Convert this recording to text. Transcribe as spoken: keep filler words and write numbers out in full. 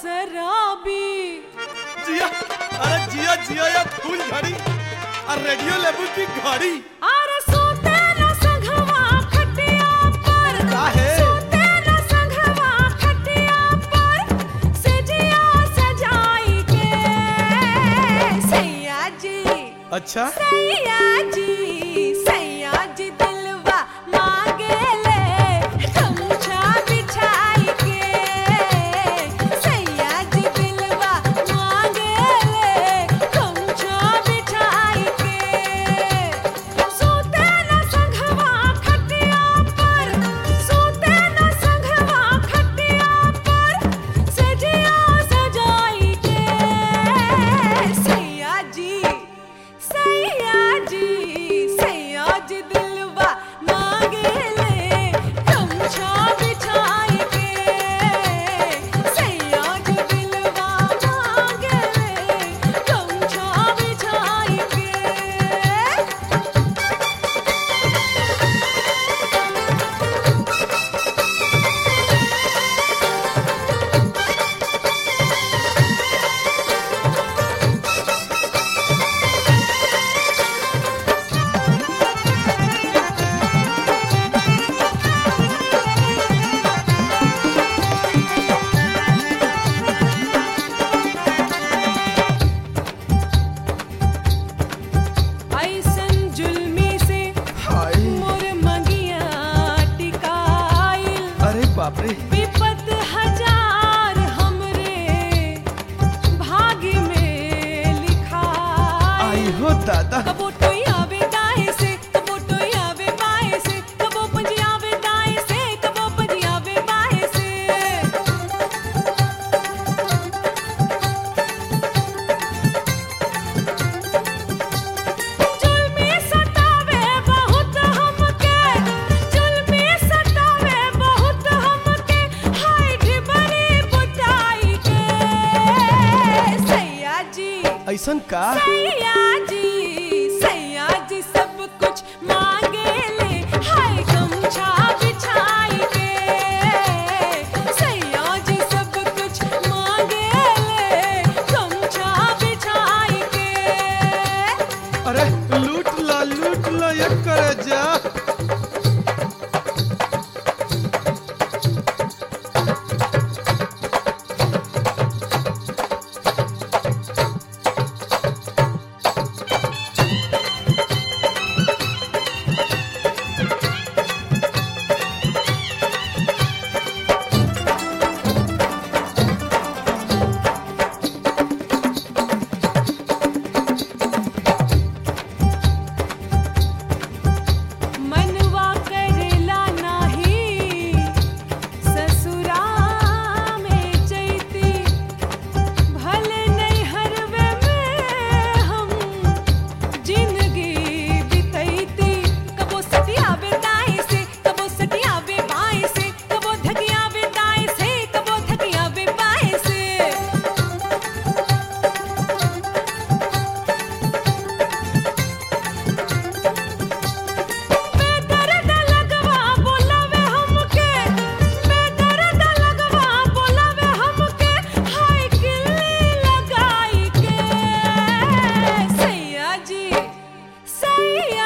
शराबी। जिया अरे जिया जिया या फूल झड़ी और रेडियो लेबू की घड़ी। अरे सोते न संघवा खटिया पर, काहे? सोते न संघवा खटिया पर, सजिया सजाई के सैया जी। अच्छा सैया जी सैया जी दिलवा मांगे ले गमछा बिछाई के। सैया जी दिलवा मांगे ले गमछा बिछाई के। सोते न संघवा खटिया पर, सोते न संघवा खटिया पर, सजिया सजाई के सैया जी सैया जी सैया जी दिलवा मांगे ले गमछा बिछाई के। सैया जी दिलवा मांगे ले गमछा बिछाई के। ऐसन जुल्मी से हाय मोर मंगिया टिकाइल। अरे बाप रे विपत हजार हमरे भाग्य में लिखाइल। आई हो दादा। कबो टोई आवे दाएं से, कबो टोई आवे बाएं से, कबो पंजी आवे दाएं से, कबो पंजी आवे बाएं से। जुल्मी सतावे बहुत हमके, जुल्मी सतावे बहुत हमके, हाय ढिबरी बुताई के सैया जी। ऐसन का सैया जी सैया जी सब कुछ मांगे ले हाय गमछा बिछाई के। सैया जी सब कुछ मांगे ले गमछा बिछाई के। अरे लूट ला लूट ला ये करे जा। मनवा करेला नाही ससुरा में जैती, भले नहीं हरवे में हम जिंदगी बितैती। कबो सटियावे दाएं से, कबो सटियावे बाएं से, कबो धकियावे दाएं से, कबो धकियावे बाएं से। बेदर्द लगवा बोलावे हमके, बेदर्द लगवा बोलावे हमके, हाय किल्ली लगाई के सैया जी सैया